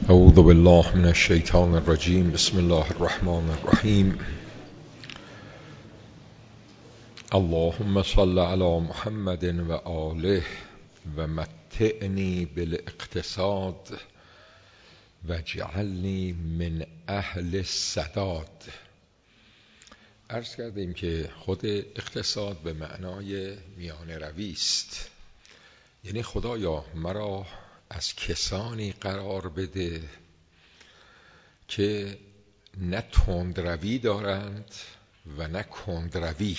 اعوذ بالله من الشیطان الرجیم. بسم الله الرحمن الرحیم. اللهم صل علی محمد و آله و متعنی بالاقتصاد و جعلنی من اهل السداد. عرض کردیم که خود اقتصاد به معنای میانه روی است، یعنی خدایا مرا از کسانی قرار بده که نه تندروی دارند و نه کندروی.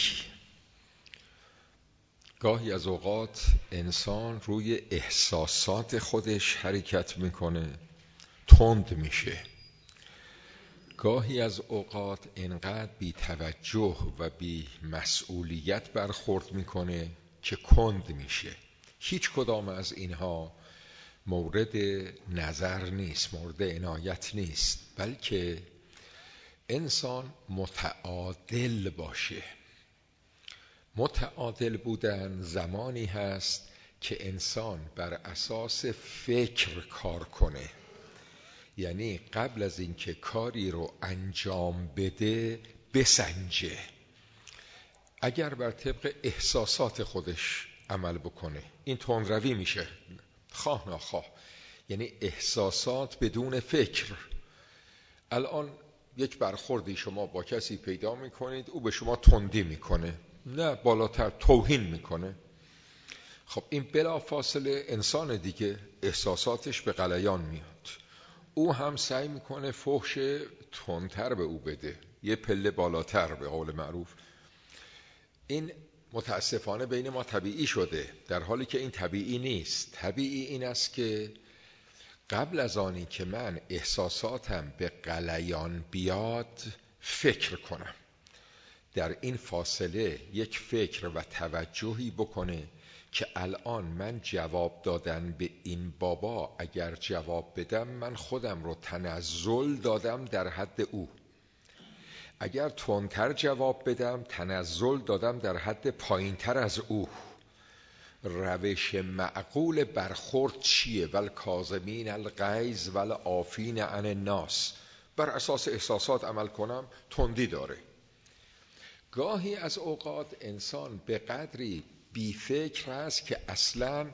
گاهی از اوقات انسان روی احساسات خودش حرکت میکنه، تند میشه. گاهی از اوقات انقدر بی توجه و بی مسئولیت برخورد میکنه که کند میشه. هیچ کدام از اینها مورد نظر نیست، مورد عنایت نیست، بلکه انسان متعادل باشه. متعادل بودن زمانی هست که انسان بر اساس فکر کار کنه، یعنی قبل از اینکه کاری رو انجام بده بسنجه. اگر بر طبق احساسات خودش عمل بکنه این تندروی میشه، خواه ناخواه، یعنی احساسات بدون فکر. الان یک برخوردی شما با کسی پیدا میکنید، او به شما تندی میکنه، نه بالاتر توهین میکنه. خب این بلا فاصله انسان دیگه احساساتش به غلیان میاد، او هم سعی میکنه فحش تندتر به او بده، یه پله بالاتر به قول معروف. این متاسفانه بین ما طبیعی شده، در حالی که این طبیعی نیست. طبیعی این است که قبل از آنی که من احساساتم به غلیان بیاد فکر کنم، در این فاصله یک فکر و توجهی بکنه که الان من جواب دادن به این بابا اگر جواب بدم من خودم رو تنزل دادم در حد او، اگر تندتر جواب بدم تنزل دادم در حد پایینتر از او. روش معقول برخورد چیه؟ والکاظمین الغیظ والعافین عن الناس. بر اساس احساسات عمل کنم تندی داره. گاهی از اوقات انسان به قدری بی فکر است که اصلا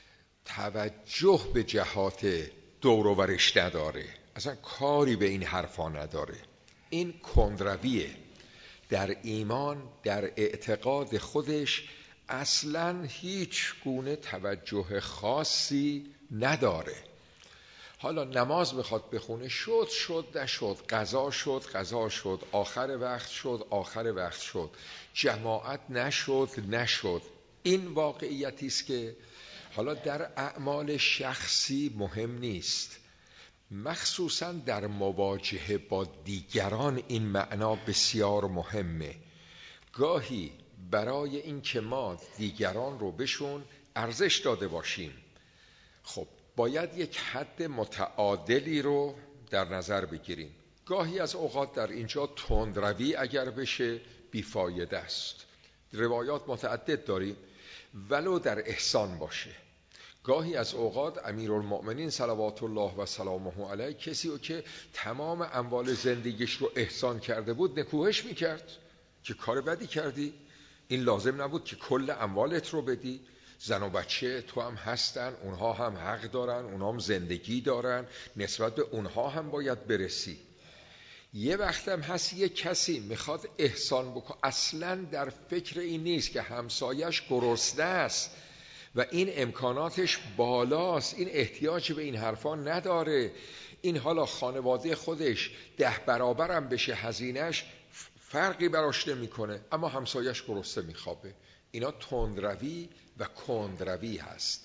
توجه به جهات دور و برش نداره، اصلا کاری به این حرفا نداره. این کندرویه. در ایمان، در اعتقاد خودش اصلا هیچ گونه توجه خاصی نداره. حالا نماز بخواد بخونه شد نشد، قضا شد، آخر وقت شد، جماعت نشد. این واقعیتی است که حالا در اعمال شخصی مهم نیست، مخصوصا در مواجهه با دیگران این معنا بسیار مهمه. گاهی برای این که ما دیگران رو بهشون ارزش داده باشیم، خب باید یک حد متعادلی رو در نظر بگیریم. گاهی از اوقات در اینجا تندروی اگر بشه بیفایده است. روایات متعدد داریم، ولو در احسان باشه. گاهی از اوقات امیرالمؤمنین صلوات الله و سلامه علیه کسی که تمام اموال زندگیش رو احسان کرده بود نکوهش میکرد که کار بدی کردی، این لازم نبود که کل اموالت رو بدی، زن و بچه تو هم هستن، اونها هم حق دارن، اونها هم زندگی دارن، نسبت به اونها هم باید برسی. یه وقت هم هست یک کسی میخواد احسان بکنه، اصلا در فکر این نیست که همسایش گرسنه است و این امکاناتش بالاست، این احتیاج به این حرفا نداره، این حالا خانواده خودش 10 برابرم بشه هزینهش فرقی براش نمیکنه، اما همسایش گرسنه میخوابه. اینا تندروی و کندروی هست.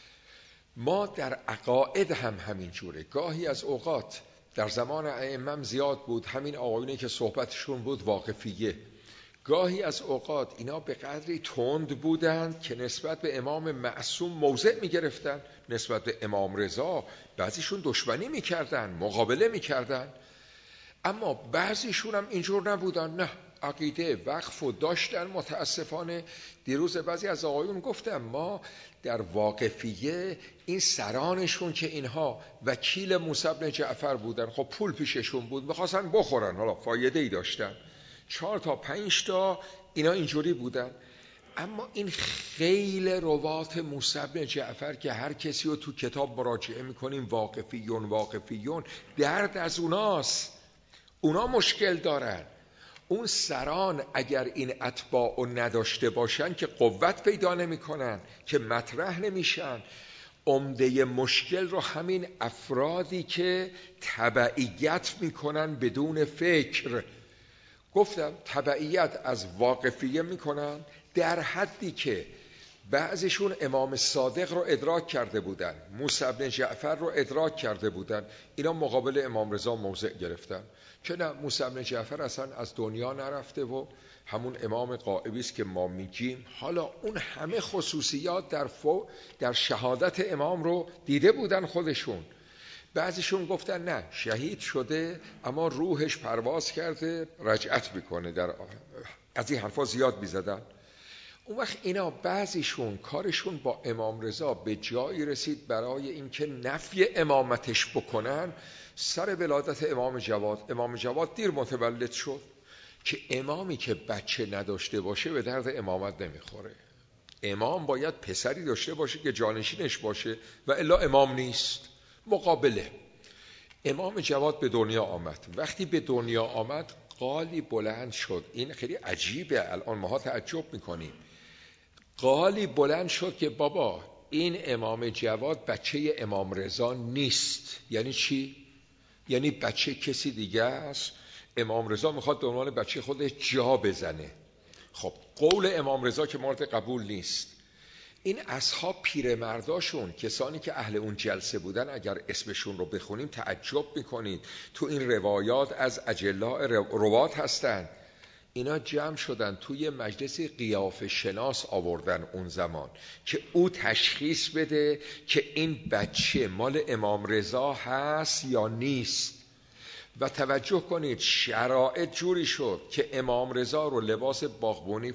ما در عقاید هم همین جوره. گاهی از اوقات در زمان ائمه زیاد بود، همین آقایونی که صحبتشون بود واقفیه. گاهی از اوقات اینا به قدری تند بودند که نسبت به امام معصوم موضع میگرفتن، نسبت به امام رضا بعضیشون دشمنی میکردن، مقابله میکردن. اما بعضیشون هم اینجور نبودن، نه عقیده وقف و داشتن. متاسفانه دیروز بعضی از آقایون گفتم ما در واقفیه این سرانشون که اینها وکیل موسی بن جعفر بودن، خب پول پیششون بود میخواستن بخورن، حالا فایده ای داشتن، 4 تا 5 تا اینا اینجوری بودن. اما این خیل روات موسی بن جعفر که هر کسی رو تو کتاب مراجعه میکنیم واقفیون درد از اوناست، اونا مشکل دارن. اون سران اگر این اتباع رو نداشته باشن که قوت پیدا نمی کنن، که مطرح نمیشن. عمده مشکل رو همین افرادی که تبعیت میکنن بدون فکر، گفتم تبعیت از واقفیه میکنن در حدی که بعضیشون امام صادق رو ادراک کرده بودن، موسی بن جعفر رو ادراک کرده بودن، اینا مقابل امام رضا موضع گرفتن که نه، موسی بن جعفر اصلا از دنیا نرفته و همون امام غائبی است که ما میگیم. حالا اون همه خصوصیات در شهادت امام رو دیده بودن خودشون. بعضیشون گفتن نه، شهید شده اما روحش پرواز کرده رجعت میکنه، از این حرفا زیاد میزدن. اون وقت اینا بعضیشون کارشون با امام رضا به جایی رسید برای اینکه نفی امامتش بکنن سر ولادت امام جواد دیر متولد شد که امامی که بچه نداشته باشه به درد امامت نمیخوره. امام باید پسری داشته باشه که جانشینش باشه و الا امام نیست. مقابله امام جواد به دنیا آمد. وقتی به دنیا آمد قالی بلند شد، این خیلی عجیبه، الان ما تعجب میکنیم. قالی بلند شد که بابا این امام جواد بچه امام رضا نیست. یعنی چی؟ یعنی بچه کسی دیگه است، امام رضا میخواد به عنوان بچه خودش جا بزنه. خب قول امام رضا که مورد قبول نیست. این اصحاب پیرمرداشون، کسانی که اهل اون جلسه بودن، اگر اسمشون رو بخونیم تعجب میکنید، تو این روایات از اجلاء روات هستن. اینا جمع شدن توی مجلس قیافه شناس آوردن اون زمان که او تشخیص بده که این بچه مال امام رضا هست یا نیست. و توجه کنید شرایط جوری شد که امام رضا رو لباس باغبونی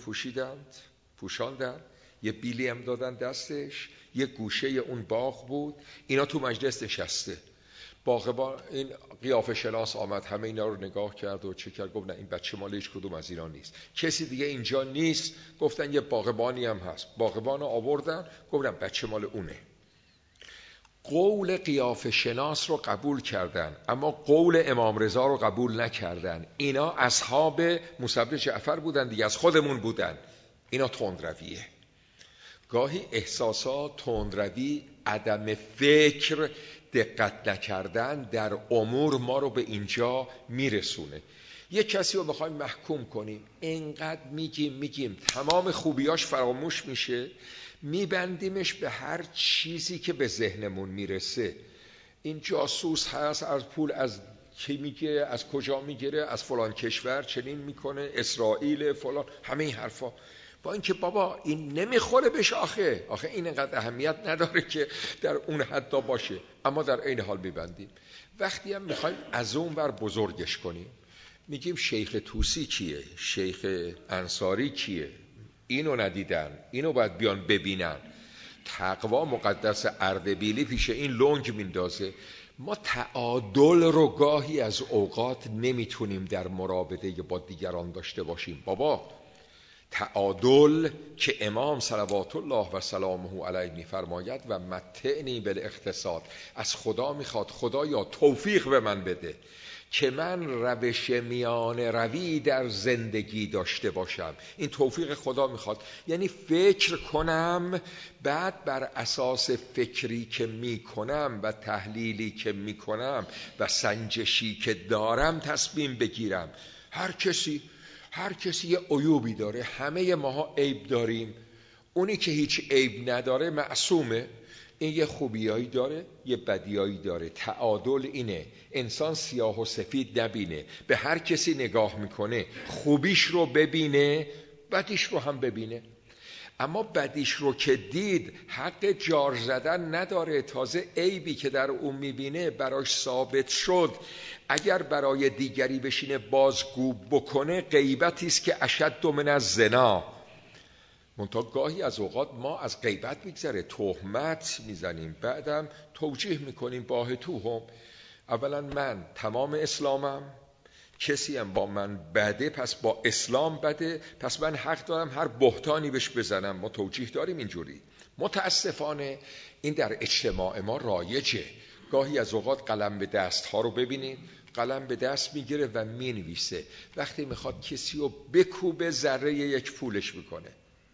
پوشاندن، یه بیلی هم دادن دستش، یه گوشه اون باغ بود، اینا تو مجلس نشسته. باغبان این قیافه شناس آمد، همه اینا رو نگاه کرد و چه کرد، گفت نه این بچه مال هیچ کدوم از اینا نیست، کسی دیگه اینجا نیست. گفتن یه باغبانی هم هست، باغبان رو آوردن، گفتن بچه مال اونه. قول قیافه شناس رو قبول کردن اما قول امام رضا رو قبول نکردن. اینا اصحاب موسی بن جعفر بودن دیگه، از خودمون بودن. اینا تندرویه. گاهی احساسات، تندروی، عدم فکر، دقت نکردن در امور ما رو به اینجا میرسونه. یک کسی رو بخوایم محکوم کنیم، اینقدر میگیم تمام خوبیاش فراموش میشه، میبندیمش به هر چیزی که به ذهنمون میرسه. این جاسوس هست، از پول از کی میگیره، از کجا میگیره، از فلان کشور چنین میکنه، اسرائیل فلان، همه این حرفا. با اینکه بابا این نمیخوره بهش، آخه این اینقدر اهمیت نداره که در اون حدا باشه، اما در این حال میبندیم. وقتی هم میخوایم از اون ور بزرگش کنیم، میگیم شیخ توسی کیه، شیخ انصاری کیه، اینو ندیدن، اینو باید بیان ببینن. تقوا مقدس، اردبیلی پیش این لنگ میندازه. ما تعادل رو گاهی از اوقات نمیتونیم در مرابطه با دیگران داشته باشیم. بابا تعادل که امام صلوات الله و سلامه علیه میفرماید و متعنی بالاقتصاد، از خدا میخواد خدایا توفیق به من بده که من روش میان روی در زندگی داشته باشم. این توفیق خدا میخواد، یعنی فکر کنم، بعد بر اساس فکری که میکنم و تحلیلی که میکنم و سنجشی که دارم تصمیم بگیرم. هر کسی یه عیوبی داره، همه ماها عیب داریم. اونی که هیچ عیب نداره معصومه. این یه خوبیایی داره، یه بدیایی داره. تعادل اینه، انسان سیاه و سفید نبینه، به هر کسی نگاه میکنه خوبیش رو ببینه، بدیش رو هم ببینه. اما بدیش رو که دید حق جار زدن نداره. تازه عیبی که در اون میبینه براش ثابت شد، اگر برای دیگری بشینه بازگو بکنه غیبتی است که اشد من الزنا. منتها گاهی از اوقات ما از غیبت میگذره، تهمت میزنیم، بعدم توجیه میکنیم باه توهم. اولا من تمام اسلامم، کسی هم با من بده پس با اسلام بده، پس من حق دارم هر بهتانی بهش بزنم. ما توجیه داریم اینجوری. متاسفانه این در اجتماع ما رایجه. گاهی از اوقات قلم به دست ها رو ببینید، قلم به دست میگیره و مینویسه، وقتی میخواد کسی رو بکوبه ذره یک پولش میکنه،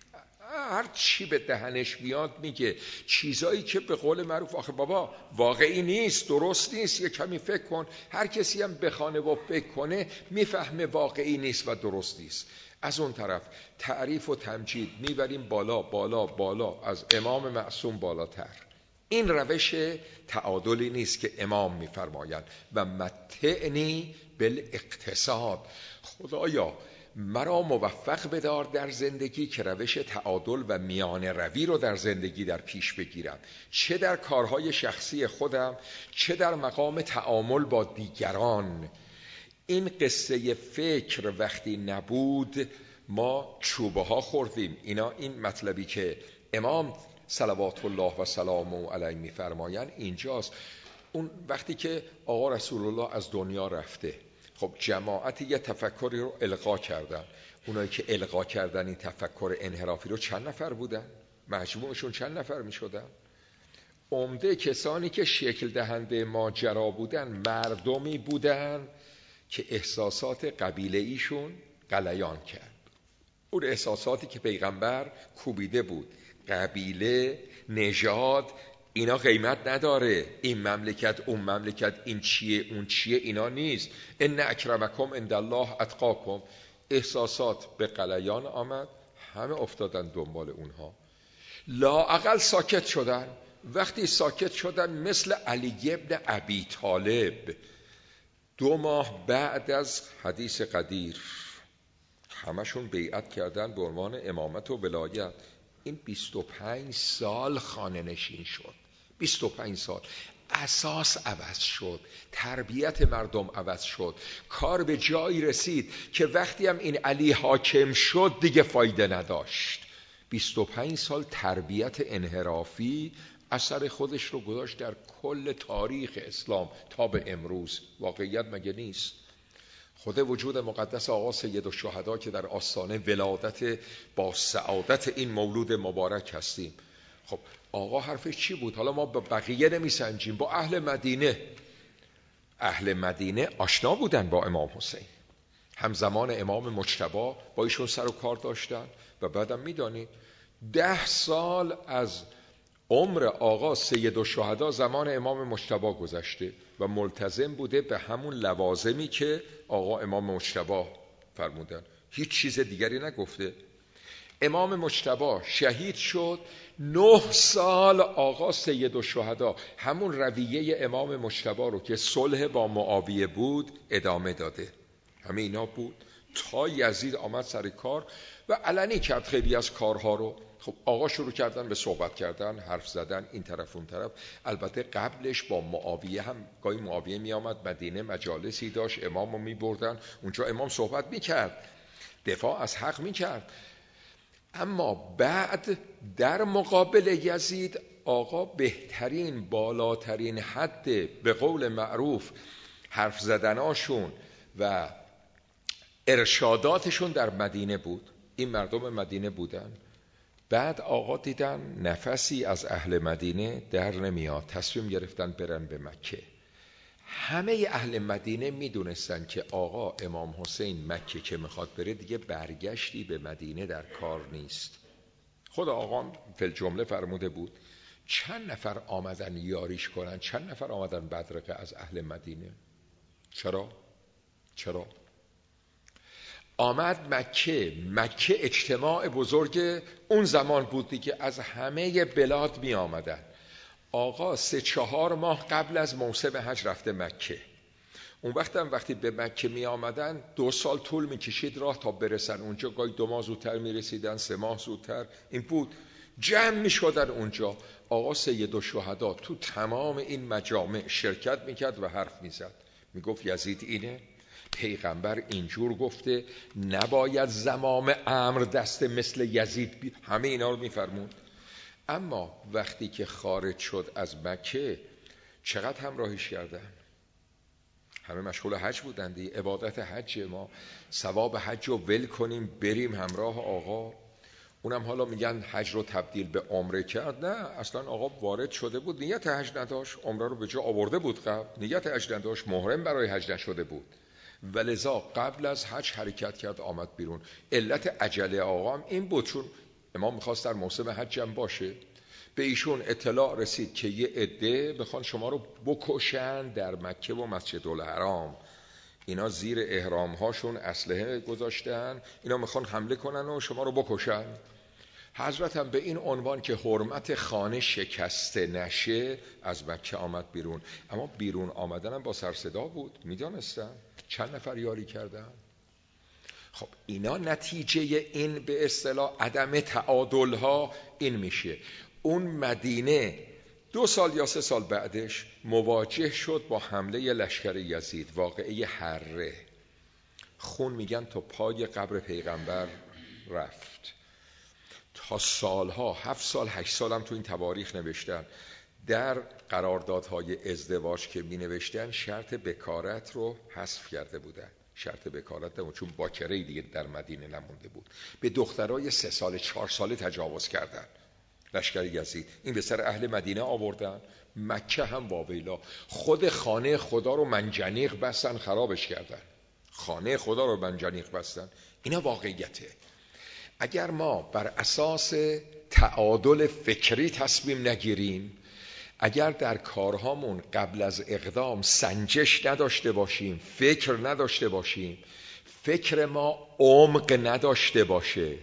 هر چی به دهنش بیاد میگه، چیزایی که به قول معروف آخه بابا واقعی نیست، درست نیست، یه کمی فکر کن. هر کسی هم بخونه و فکر کنه میفهمه واقعی نیست و درست نیست. از اون طرف تعریف و تمجید میبریم بالا بالا بالا، از امام معصوم بالاتر. این روش تعادلی نیست که امام میفرمایند و متعنی بالاقتصاد. خدایا مرا موفق بدار در زندگی که روش تعادل و میانه روی رو در زندگی در پیش بگیرم، چه در کارهای شخصی خودم چه در مقام تعامل با دیگران. این قصه فکر وقتی نبود ما چوبه ها خوردیم. این مطلبی که امام صلوات الله و سلامه علیه میفرمایند اینجاست. اون وقتی که آقا رسول الله از دنیا رفته، خب جماعتی یه تفکری رو القا کردن. اونایی که القا کردن این تفکر انحرافی رو چند نفر بودن؟ مجموعشون چند نفر می شدن؟ عمده کسانی که شکل دهنده ماجرا بودن مردمی بودن که احساسات قبیله ایشون غلیان کرد. اون احساساتی که پیغمبر کوبیده بود، قبیله، نژاد، اینا قیمت نداره، این مملکت اون مملکت، این چیه اون چیه، اینا نیست. ان اکرمکم عند الله اتقاکم. احساسات به غلیان آمد، همه افتادن دنبال اونها، لااقل ساکت شدن. وقتی ساکت شدن مثل علی ابن ابی طالب 2 ماه بعد از حدیث قدیر همشون بیعت کردن به عنوان امامت و ولایت. این 25 سال خانه نشین شد، 25 سال. اساس عوض شد، تربیت مردم عوض شد، کار به جایی رسید که وقتی هم این علی حاکم شد دیگه فایده نداشت. 25 سال تربیت انحرافی اثر خودش رو گذاشت در کل تاریخ اسلام تا به امروز. واقعیت مگه نیست؟ خود وجود مقدس آقا سید الشهدا که در آستانه ولادت با سعادت این مولود مبارک هستیم، خب آقا حرفش چی بود؟ حالا ما با بقیه نمیسنجیم، با اهل مدینه. اهل مدینه آشنا بودن با امام حسین، همزمان امام مجتبی با ایشون سر و کار داشتن و بعدم میدانید 10 سال از عمر آقا سید الشهدا زمان امام مجتبی گذشته و ملتزم بوده به همون لوازمی که آقا امام مجتبی فرمودن، هیچ چیز دیگری نگفته. امام مجتبی شهید شد، 9 سال آقا سید الشهدا همون رویه امام مجتبی رو که صلح با معاویه بود ادامه داده. همه اینا بود تا یزید آمد سر کار و علنی کرد خیلی از کارها رو. خب آقا شروع کردن به صحبت کردن، حرف زدن این طرف اون طرف. البته قبلش با معاویه هم گاهی معاویه می آمد مدینه، مجالسی داشت، امام رو می بردن اونجا، امام صحبت می کرد، دفاع از حق می کرد. اما بعد در مقابل یزید آقا بهترین بالاترین حد به قول معروف حرف زدناشون و ارشاداتشون در مدینه بود. این مردم مدینه بودن. بعد آقا دیدن نفسی از اهل مدینه در نمیاد، تصمیم گرفتن برن به مکه. همه اهل مدینه میدونستن که آقا امام حسین مکه که میخواد بره دیگه برگشتی به مدینه در کار نیست. خود آقا فی الجمله فرموده بود چند نفر آمدن یاریش کنن، چند نفر آمدن بدرقه از اهل مدینه. چرا؟ آمد مکه اجتماع بزرگ اون زمان بود دیگه، از همه بلاد می آمدن. آقا 3-4 ماه قبل از موسم حج رفته مکه، اون وقتی به مکه می آمدن 2 سال طول می کشید راه تا برسن اونجا، گاهی 2 ماه زودتر می رسیدن، 3 ماه زودتر. این بود جمع می شدن اونجا. آقا سیدالشهدا تو تمام این مجامع شرکت می کرد و حرف می زد، می گفت یزید اینه، پیغمبر اینجور گفته، نباید زمام امر دست مثل یزید همه اینا رو می فرمود. اما وقتی که خارج شد از مکه چقدر همراهیش کردن؟ همه مشغول حج بودند، عبادت حج، ما ثواب حج رو ول کنیم بریم همراه آقا. اونم حالا میگن حج رو تبدیل به عمره کرد. نه، اصلا آقا وارد شده بود، نیت حج نداشت، عمره رو به جا آورده بود، قبل نیت حج نداشت، محرم برای حج نشده بود، ولذا قبل از حج حرکت کرد آمد بیرون. علت عجله آقا هم این بود، چون امام میخواست در موسم حج هم باشه. به ایشون اطلاع رسید که یه عده بخوان شما رو بکشن در مکه و مسجد الحرام. اینا زیر احرام هاشون اسلحه گذاشتن، اینا میخوان حمله کنن و شما رو بکشن. حضرت هم به این عنوان که حرمت خانه شکسته نشه از مکه آمد بیرون. اما بیرون آمدن هم با سر صدا بود، میدانستن چند نفر یاری کردن. خب اینا نتیجه این به اصطلاح عدم تعادل ها این میشه. اون مدینه 2 سال یا 3 سال بعدش مواجه شد با حمله لشکر یزید، واقعه حره. خون میگن تا پای قبر پیغمبر رفت. تا سالها 7 سال 8 سال هم تو این تواریخ نوشتن. در قراردادهای ازدواج که می نوشتن شرط بکارت رو حذف کرده بودن. شرط بکارت نمون، چون باکره دیگه در مدینه نمونده بود. به دخترای 3 سال 4 ساله تجاوز کردن لشکر یزید. این به سر اهل مدینه آوردن. مکه هم واویلا، خود خانه خدا رو منجنیق بستن، خرابش کردن. خانه خدا رو منجنیق بستن. اینا واقعیته. اگر ما بر اساس تعادل فکری تصمیم نگیریم، اگر در کارهامون قبل از اقدام سنجش نداشته باشیم، فکر نداشته باشیم، فکر ما عمق نداشته باشه،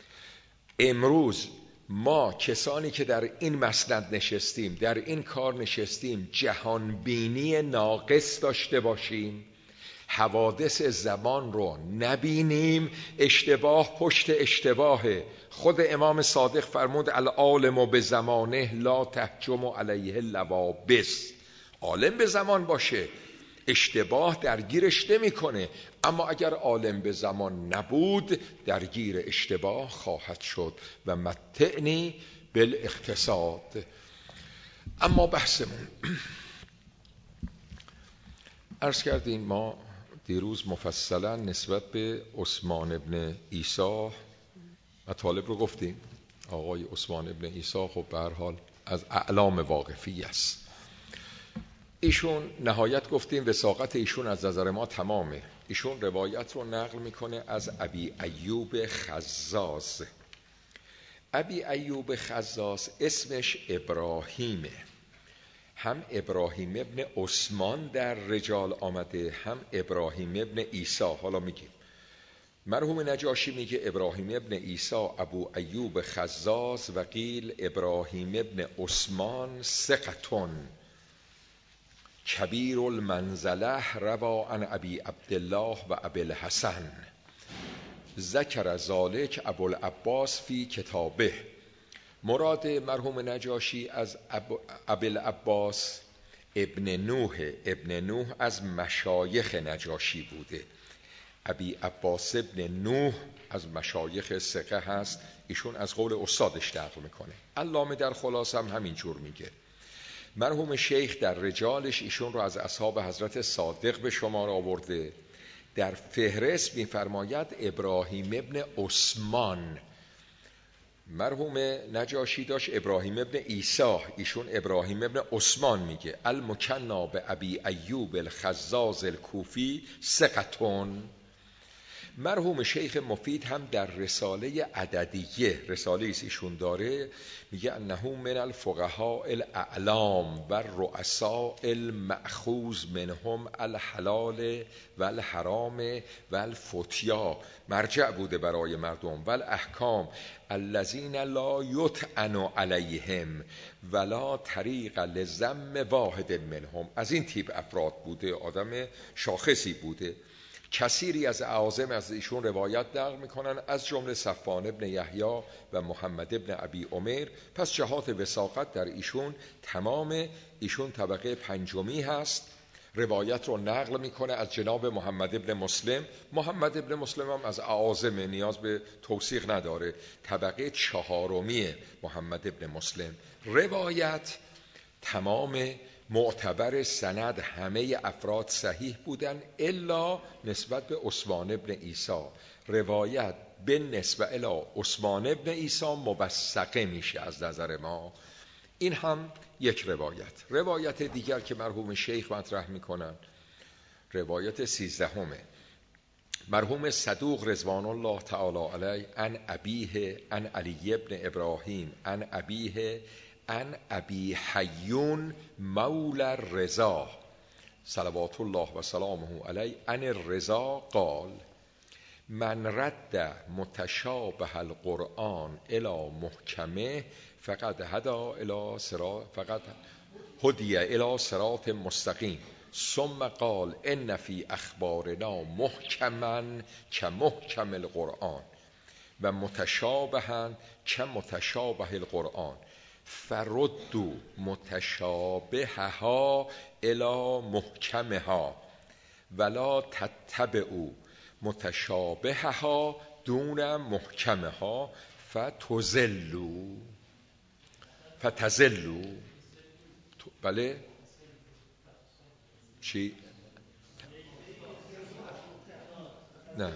امروز ما کسانی که در این مسند نشستیم، در این کار نشستیم، جهانبینی ناقص داشته باشیم، حوادث زمان رو نبینیم، اشتباه پشت اشتباهه. خود امام صادق فرمود العالم به زمانه لا تهجم علیه اللوابس. عالم به زمان باشه اشتباه درگیرش نمیکنه، اما اگر عالم به زمان نبود درگیر اشتباه خواهد شد. و متعنی بالاقتصاد. اما بحثمون عرض کردیم ما دیروز مفصلا نسبت به عثمان ابن عیسی مطالب رو گفتیم. آقای عثمان ابن عیسی خب به هر حال از اعلام واقفی است. ایشون نهایت گفتیم وثاقت ایشون از نظر ما تمامه. ایشون روایت رو نقل میکنه از ابی ایوب خزاز. ابی ایوب خزاز اسمش ابراهیمه. هم ابراهیم ابن عثمان در رجال آمده، هم ابراهیم ابن عیسی. حالا میگیم مرحوم نجاشی میگه ابراهیم ابن عیسی ابو ایوب خزاز و قیل ابراهیم ابن عثمان ثقتون کبیر المنزله روا عن ابی عبدالله و ابی الحسن ذکر ذالک ابو العباس فی کتابه. مراد مرحوم نجاشی از ابی العباس ابن نوح. ابن نوح از مشایخ نجاشی بوده. ابی عباس ابن نوح از مشایخ ثقه هست. ایشون از قول استادش نقل میکنه. علامه در خلاصه هم همینجور میگه. مرحوم شیخ در رجالش ایشون رو از اصحاب حضرت صادق به شمار آورده. در فهرست میفرماید ابراهیم ابن عثمان. مرحوم نجاشی داشت ابراهیم ابن عیسی، ایشون ابراهیم ابن عثمان میگه. المکنا به ابی ایوب الخزاز الکوفی ثقتون. مرحوم شیخ مفید هم در رساله عددیه، رساله ایشون داره، میگه انه من الفقهاء الاعلام و رؤساء المأخوذ منهم الحلال و الحرام و الفتیا، مرجع بوده برای مردم، و الاحکام الذین لا یطعن علیهم ولا طریق لذم واحد منهم. از این تیپ افراد بوده، آدم شاخصی بوده. کثیری از اعاظم از ایشون روایت نقل میکنن، از جمله صفوان ابن یحیی و محمد ابن ابی عمر. پس جهات وثاقت در ایشون تمام. ایشون طبقه پنجمی هست. روایت رو نقل میکنه از جناب محمد ابن مسلم. محمد ابن مسلم هم از اعاظم، نیاز به توثیق نداره. طبقه چهارمی محمد ابن مسلم. روایت تمام معتبر، سند همه افراد صحیح بودن الا نسبت به عثمان ابن عیسی. روایت به نسبت الی عثمان ابن عیسی مبسقه میشه از نظر ما. این هم یک روایت. روایت دیگر که مرحوم شیخ مطرح میکنن، روایت 13، مرحوم صدوق رضوان الله تعالی علیه عن ابیه عن علی ابن ابراهیم عن ابیه عن ابی حیون مولا الرضا صلوات الله و سلامه علیه عن الرضا قال من رد متشابه القرآن الى محکمه فقد هدی الى صراط مستقیم. ثم قال ان فی اخبارنا محکما کمحکم القرآن و متشابها کمتشابه القرآن فردوا متشابهها الی محکمها ولا تتبعوا متشابهها دون محکمها فتضلوا. بله چی؟ نه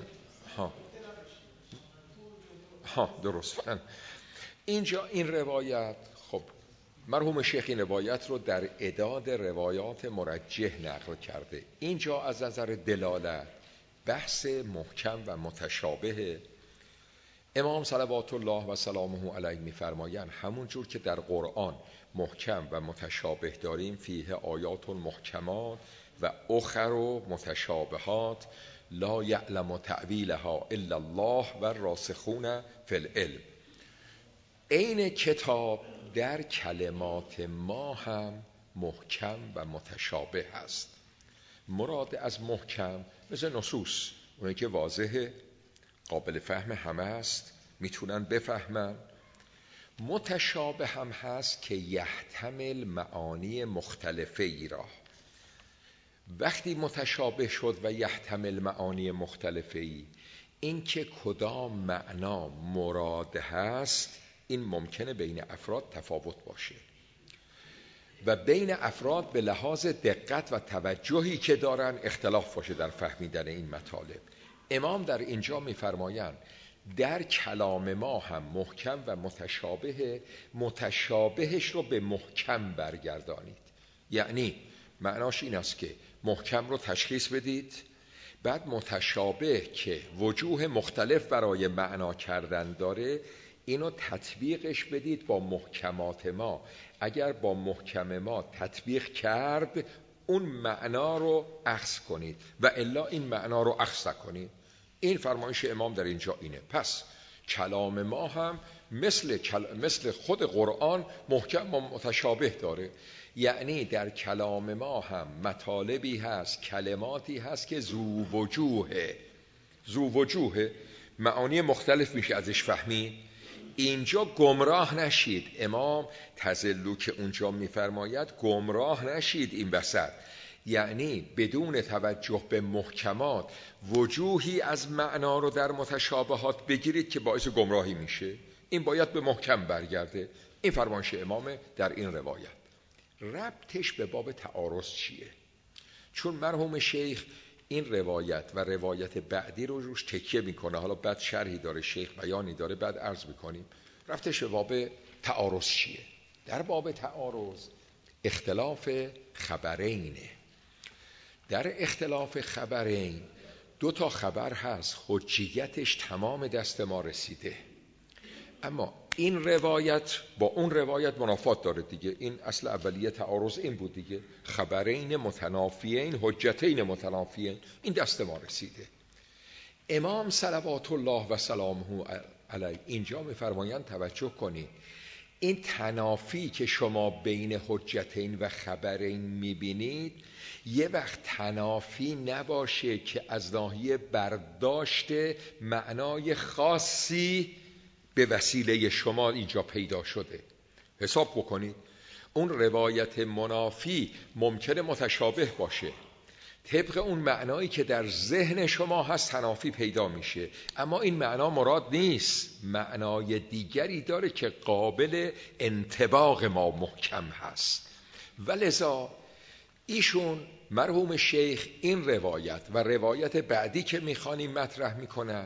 درست. اینجا این روایت، خب مرحوم شیخ این روایت رو در اعداد روایات مرجح نقل کرده. اینجا از نظر دلالت بحث محکم و متشابه، امام صلوات الله و سلامه علیه میفرمایند همون جور که در قرآن محکم و متشابه داریم، فیه آیات محکمات و اخر متشابهات لا یعلم تأویلها الا الله و راسخون فی العلم. این کتاب در کلمات ما هم محکم و متشابه هست. مراد از محکم مثل نصوص، اونایی که واضحه، قابل فهم همه است، میتونن بفهمن. متشابه هم هست که یحتمل معانی مختلفه ای را. وقتی متشابه شد و یحتمل معانی مختلفه ای، این که کدام معنا مراد هست، این ممکنه بین افراد تفاوت باشه و بین افراد به لحاظ دقت و توجهی که دارن اختلاف باشه در فهمیدن این مطالب. امام در اینجا میفرمایند در کلام ما هم محکم و متشابه، متشابهش رو به محکم برگردانید. یعنی معناش این است که محکم رو تشخیص بدید، بعد متشابه که وجوه مختلف برای معنا کردن داره، اینو تطبیقش بدید با محکمات ما. اگر با محکم ما تطبیق کرد، اون معنا رو اخذ کنید و الا این معنا رو اخذ کنید. این فرمایش امام در اینجا اینه. پس کلام ما هم مثل خود قرآن محکم و متشابه داره. یعنی در کلام ما هم مطالبی هست، کلماتی هست که ذو وجوه معانی مختلف میشه ازش فهمید. اینجا گمراه نشید. امام تزلو که اونجا میفرماید گمراه نشید این وسط. یعنی بدون توجه به محکمات وجوهی از معنا رو در متشابهات بگیرید که باعث گمراهی میشه. این باید به محکم برگرده. این فرمایش امامه در این روایت. ربطش به باب تعارض چیه؟ چون مرحوم شیخ این روایت و روایت بعدی رو روش تکیه میکنه، حالا بعد شرحی داره، شیخ بیانی داره، بعد عرض میکنیم. ربطش به باب تعارض چیه؟ در باب تعارض اختلاف خبرینه. در اختلاف خبرین دو تا خبر هست حجیتش تمام دست ما رسیده، اما این روایت با اون روایت منافات داره دیگه. این اصل اولیه تعارض این بود دیگه، خبرین متنافیین حجتین متنافیین، این دست ما رسیده. امام صلوات الله و سلامه علیه اینجا میفرمایند توجه کنید، این تنافی که شما بین حجتین و خبرین میبینید یه وقت تنافی نباشه که از ناحیه برداشت معنای خاصی به وسیله شما اینجا پیدا شده. حساب بکنید اون روایت منافی ممکنه متشابه باشه، طبق اون معنایی که در ذهن شما هست تنافی پیدا میشه، اما این معنا مراد نیست، معنای دیگری داره که قابل انطباق ما محکم هست. ولذا ایشون مرحوم شیخ این روایت و روایت بعدی که میخوانیم مطرح میکنن،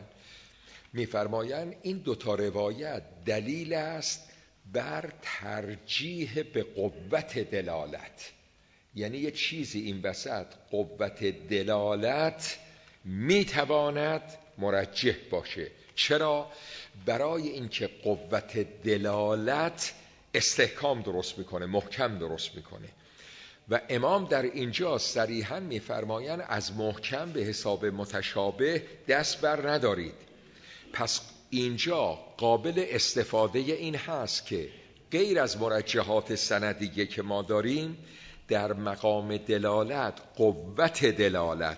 میفرمایند این دوتا روایت دلیل است بر ترجیح به قوت دلالت. یعنی یه چیزی این وسط قوت دلالت میتواند مرجح باشه. چرا؟ برای اینکه قوت دلالت استحکام درست میکنه، محکم درست میکنه. و امام در اینجا صریحاً میفرمایند از محکم به حساب متشابه دست بر ندارید. پس اینجا قابل استفاده این هست که غیر از مرجحات سندیه که ما داریم، در مقام دلالت قوت دلالت،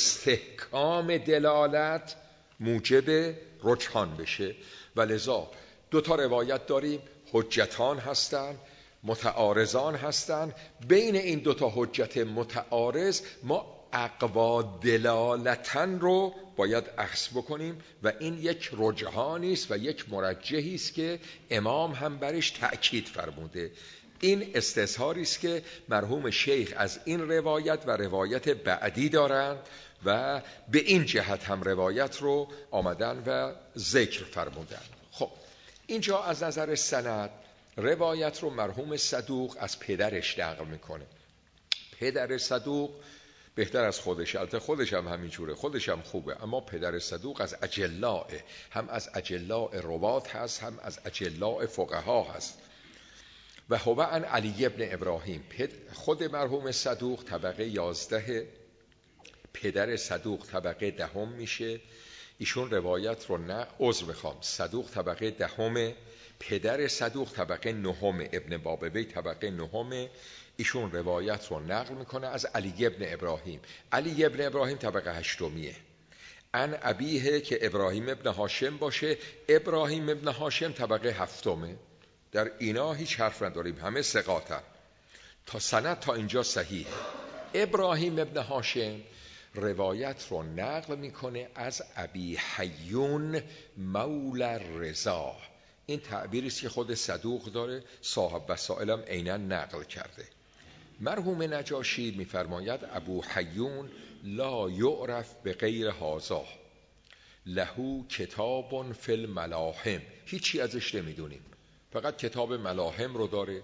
استحکام دلالت موجب رجحان بشه. ولذا دو تا روایت داریم، حجتان هستن، متعارضان هستن. بین این دو تا حجت متعارض ما اقوا دلالتن رو باید اخذ بکنیم و این یک رجحانی است و یک مرجحی است که امام هم برش تأکید فرموده. این استظهاری است که مرحوم شیخ از این روایت و روایت بعدی دارند و به این جهت هم روایت رو آمدن و ذکر فرمودن. خب اینجا از نظر سند روایت رو مرحوم صدوق از پدرش نقل میکنه. پدر صدوق بهتر از خودش، البته خودش هم همینجوره، خودش هم خوبه، اما پدر صدوق از اجلاء، هم از اجلاء روات هست، هم از اجلاء فقها هست. و هو عن علی ابن ابراهیم، خود مرحوم صدوق طبقه 11، پدر صدوق طبقه 10 میشه. ایشون روایت رو نه عذر میخوام، صدوق طبقه 10، پدر صدوق طبقه 9، ابن بابوی طبقه 9. ایشون روایت رو نقل میکنه از علی ابن ابراهیم. علی ابن ابراهیم طبقه 8، ان ابیه که ابراهیم ابن هاشم باشه، ابراهیم ابن هاشم طبقه 7. در اینا هیچ حرف نداریم، همه ثقاتن. تا سند تا اینجا صحیح. ابراهیم ابن هاشم روایت رو نقل میکنه از ابی حیون مولا رضا. این تعبیری است که خود صدوق داره، صاحب وسائل هم عیناً نقل کرده. مرحوم نجاشی میفرماید ابو حیون لا یعرف به غیر هذا، له کتاب فی الملاحم، هیچی ازش نمیدونیم، فقط کتاب ملاحم رو داره.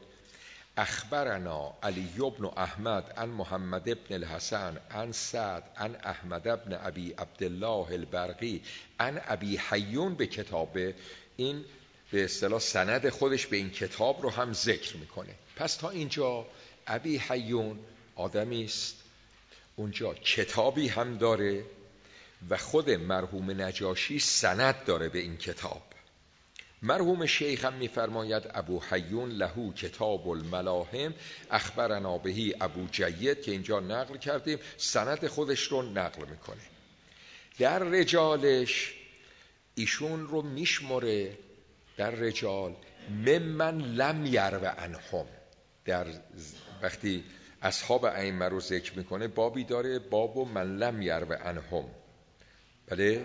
اخبرنا علی بن احمد عن محمد بن الحسن عن سعد عن احمد بن ابی عبدالله البرقی عن ابی حیون به کتاب. این به اصطلاح سند خودش به این کتاب رو هم ذکر میکنه. پس تا اینجا ابی حیون آدمی است، اونجا کتابی هم داره و خود مرحوم نجاشی سند داره به این کتاب. مرحوم شیخ هم میفرماید ابو حیون له کتاب الملاحم اخبرنا بهی ابو جید که اینجا نقل کردیم، سند خودش رو نقل میکنه. در رجالش ایشون رو میشمره در رجال ممن لم یرو عنهم. در وقتی اصحاب ائمه رو ذکر میکنه بابی داره، باب و من لم یرو عنهم. بله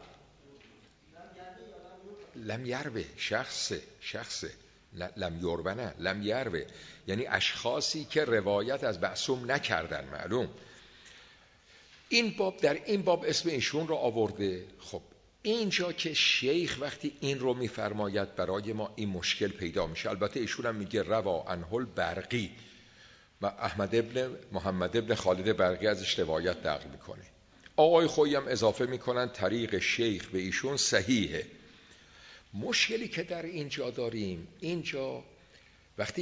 لم یروه شخصه لم یروه نه، لم یروه یعنی اشخاصی که روایت از معصوم نکردن. معلوم این باب در این باب اسم ایشون رو آورده. خب اینجا که شیخ وقتی این رو میفرماید برای ما این مشکل پیدا میشه. البته ایشون هم میگه روا عنه البرقی و احمد ابن محمد ابن خالد برقی ازش روایت نقل میکنه. آقای خویی هم اضافه میکنن طریق شیخ به ایشون صحیحه. مشکلی که در اینجا داریم، اینجا وقتی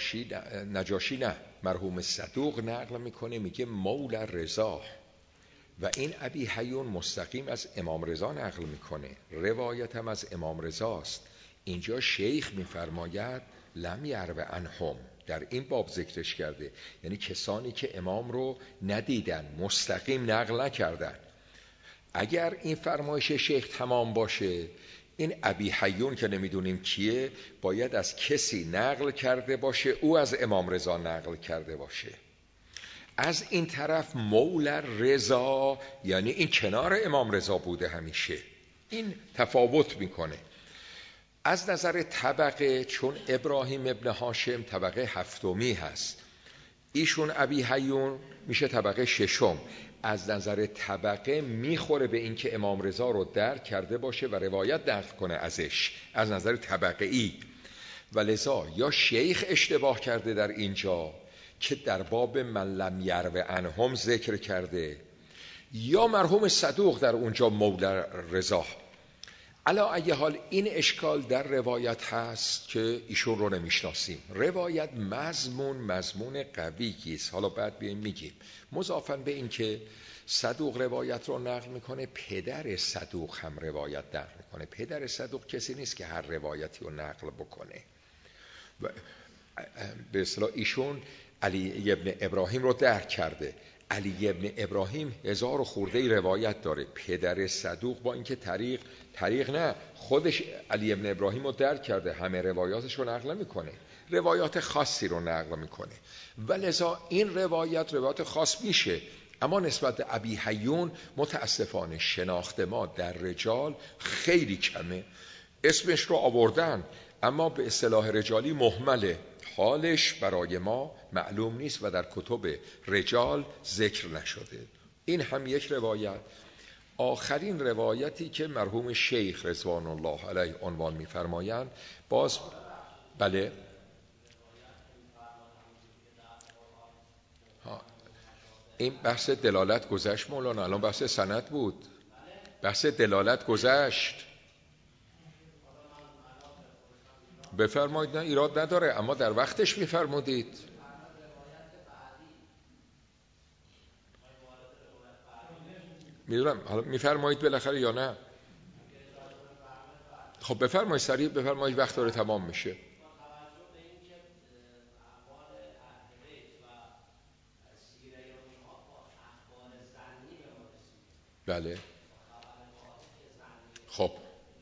نجاشی نه مرحوم صدوق نقل میکنه میگه مولا رضا، و این ابی حیون مستقیم از امام رضا نقل میکنه، روایت هم از امام رضاست. اینجا شیخ میفرماید لم یرو عنهم، در این باب ذکرش کرده، یعنی کسانی که امام رو ندیدن، مستقیم نقل نکردن. اگر این فرمایش شیخ تمام باشه، این ابی حیون که نمیدونیم کیه باید از کسی نقل کرده باشه، او از امام رضا نقل کرده باشه. از این طرف مولا رضا یعنی این کنار امام رضا بوده همیشه، این تفاوت میکنه. از نظر طبقه، چون ابراهیم ابن هاشم طبقه هفتمی هست، ایشون ابی حیون میشه طبقه ششم، از نظر طبقه میخوره به این که امام رضا رو درک کرده باشه و روایت نقل کنه ازش از نظر طبقه ای. و لذا یا شیخ اشتباه کرده در اینجا که در باب من لم یرو عنهم ذکر کرده، یا مرحوم صدوق در اونجا مولا رضا. علی ای حال این اشکال در روایت هست که ایشون رو نمیشناسیم. روایت مضمون قویی است، حالا بعد بیایم میگیم. مضافاً به این که صدوق روایت رو نقل میکنه، پدر صدوق هم روایت نقل میکنه. پدر صدوق کسی نیست که هر روایتی رو نقل بکنه. و به اصطلاح ایشون علی ابن ابراهیم رو درک کرده. علی ابن ابراهیم 1000 خورده روایت داره. پدر صدوق با اینکه طریق نه، خودش علی ابن ابراهیم رو درک کرده، همه روایاتش رو نقل میکنه، روایات خاصی رو نقل میکنه، و لذا این روایت خاص میشه. اما نسبت به ابی حیون متاسفانه شناخت ما در رجال خیلی کمه. اسمش رو آوردن اما به اصطلاح رجالی مهمله، حالش برای ما معلوم نیست و در کتب رجال ذکر نشده. این هم یک روایت. آخرین روایتی که مرحوم شیخ رضوان الله علیه عنوان می‌فرمایند، باز بله این بحث دلالت گذشت مولانا، الان بحث سند بود. بحث دلالت گذشت. بفرمایید، نه ایراد نداره، اما در وقتش میفرمودید. میدونم، حالا میفرمایید بالاخره یا نه؟ خب بفرمایید، سریع بفرمایید، وقت داره تمام میشه. بله خب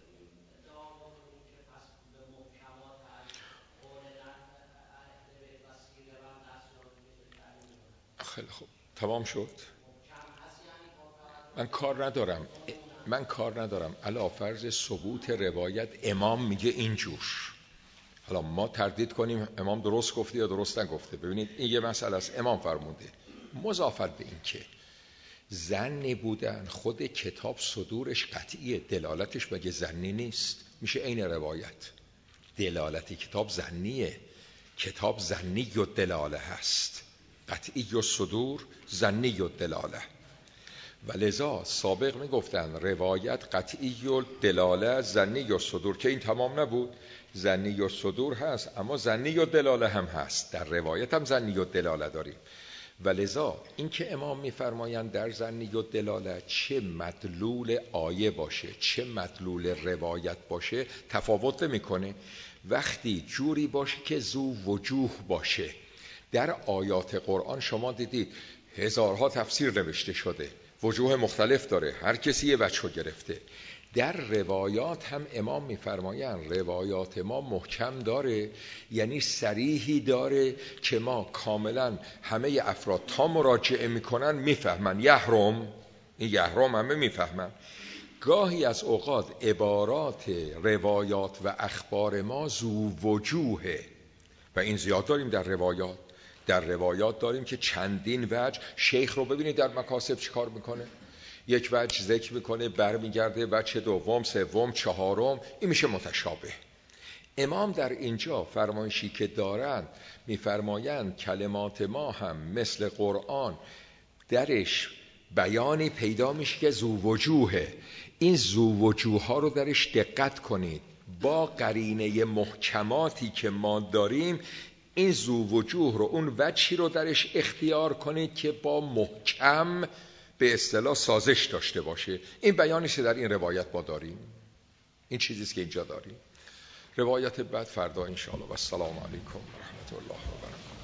خیلی خوب تمام شد. من کار ندارم علی فرض ثبوت روایت امام میگه اینجور، حالا ما تردید کنیم امام درست گفته یا درست نگفته. ببینید این یه مسئله است، امام فرموده. مضافت به این که ظنی بودن، خود کتاب صدورش قطعیه، دلالتش مگه ظنی نیست؟ میشه عین روایت. دلالتی کتاب ظنیه، کتاب ظنی و دلاله هست، قطعی و صدور ظنی و دلاله. و لذا سابق میگفتن روایت قطعی و دلاله، ظنی و صدور، که این تمام نبود. ظنی و صدور هست اما ظنی و دلاله هم هست، در روایت هم ظنی و دلاله داریم. و لذا این که امام میفرمایند در ظنی و دلاله، چه مدلول آیه باشه چه مدلول روایت باشه تفاوت میکنه. وقتی جوری باشه که ذو وجوه باشه، در آیات قرآن شما دیدید هزارها تفسیر نوشته شده، وجوه مختلف داره، هر کسی یه وجهو گرفته. در روایات هم امام میفرمایند روایات ما محکم داره، یعنی صریحی داره که ما کاملا همه افراد تا مراجعه میکنن میفهمن. یحرم، این یحرم همه میفهمن. گاهی از اوقات عبارات روایات و اخبار ما ذو وجوهه و این زیاد داریم در روایات. در روایات داریم که چندین وجه. شیخ رو ببینید در مکاسب چی کار میکنه، یک وجه ذکر میکنه برمیگرده وجه دوم سوم چهارم، این میشه متشابه. امام در اینجا فرمایشی که دارن میفرمایند کلمات ما هم مثل قرآن درش بیانی پیدا میشه که ذووجوهه. این ذووجوه ها رو درش دقت کنید. با قرینه محکماتی که ما داریم این ذووجوه رو، اون وجهی رو درش اختیار کنید که با محکم به اصطلاح سازش داشته باشه. این بیانیست که در این روایت ما داریم، این چیزیست که اینجا داریم. روایت بعد فردا انشاءالله. و السلام علیکم و رحمت الله و برکاته.